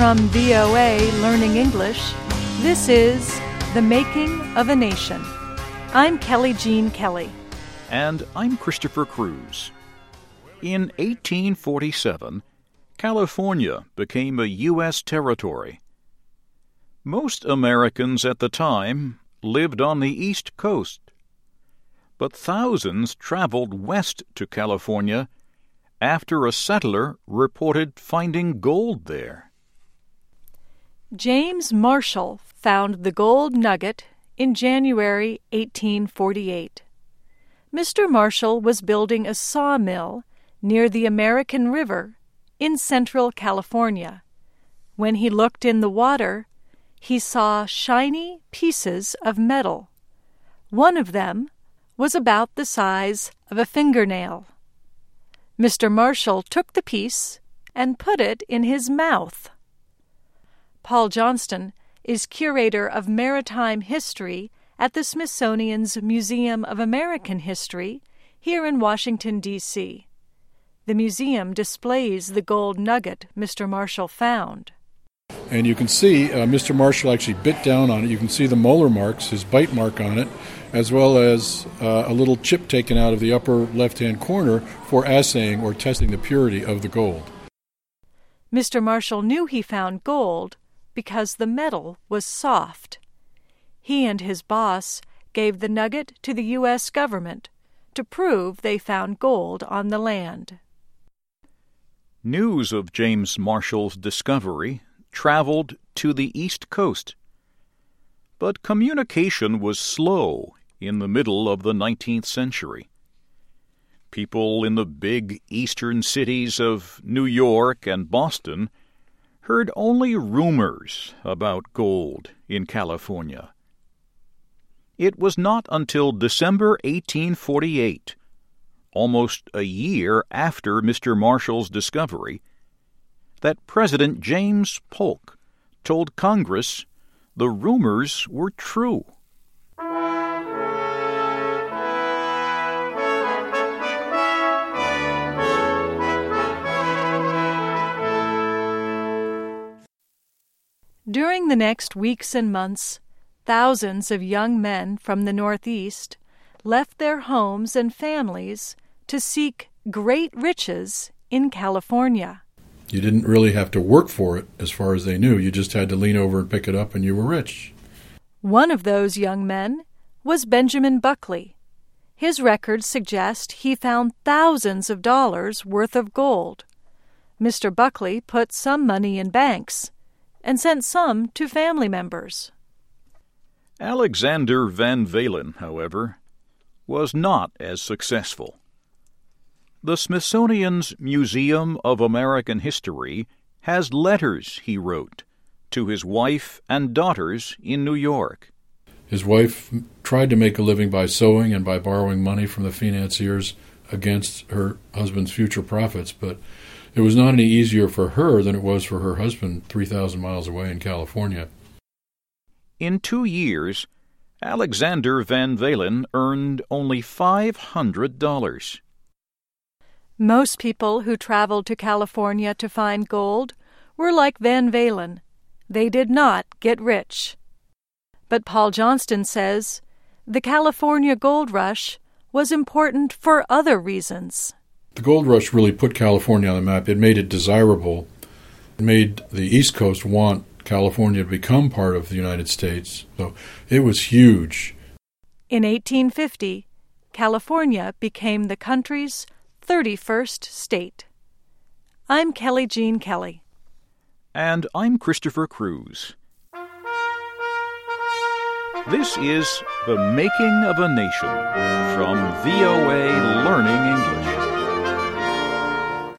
From VOA Learning English, this is The Making of a Nation. I'm Kelly Jean Kelly. And I'm Christopher Cruz. In 1847, California became a U.S. territory. Most Americans at the time lived on the East Coast, but thousands traveled west to California after a settler reported finding gold there. James Marshall found the gold nugget in January 1848. Mr. Marshall was building a sawmill near the American River in central California. When he looked in the water, he saw shiny pieces of metal. One of them was about the size of a fingernail. Mr. Marshall took the piece and put it in his mouth. Paul Johnston is curator of maritime history at the Smithsonian's Museum of American History here in Washington, D.C. The museum displays the gold nugget Mr. Marshall found. And you can see Mr. Marshall actually bit down on it. You can see the molar marks, his bite mark on it, as well as a little chip taken out of the upper left-hand corner for assaying or testing the purity of the gold. Mr. Marshall knew he found gold because the metal was soft. He and his boss gave the nugget to the U.S. government to prove they found gold on the land. News of James Marshall's discovery traveled to the East Coast, but communication was slow in the middle of the 19th century. People in the big eastern cities of New York and Boston heard only rumors about gold in California. It was not until December 1848, almost a year after Mr. Marshall's discovery, that President James Polk told Congress the rumors were true. During the next weeks and months, thousands of young men from the Northeast left their homes and families to seek great riches in California. You didn't really have to work for it as far as they knew. You just had to lean over and pick it up and you were rich. One of those young men was Benjamin Buckley. His records suggest he found thousands of dollars worth of gold. Mr. Buckley put some money in banks and sent some to family members. Alexander Van Valen, however, was not as successful. The Smithsonian's Museum of American History has letters he wrote to his wife and daughters in New York. His wife tried to make a living by sewing and by borrowing money from the financiers against her husband's future profits, but it was not any easier for her than it was for her husband 3,000 miles away in California. In 2 years, Alexander Van Valen earned only $500. Most people who traveled to California to find gold were like Van Valen. They did not get rich. But Paul Johnston says the California gold rush was important for other reasons. The gold rush really put California on the map. It made it desirable. It made the East Coast want California to become part of the United States. So it was huge. In 1850, California became the country's 31st state. I'm Kelly Jean Kelly. And I'm Christopher Cruz. This is The Making of a Nation from VOA Learning English.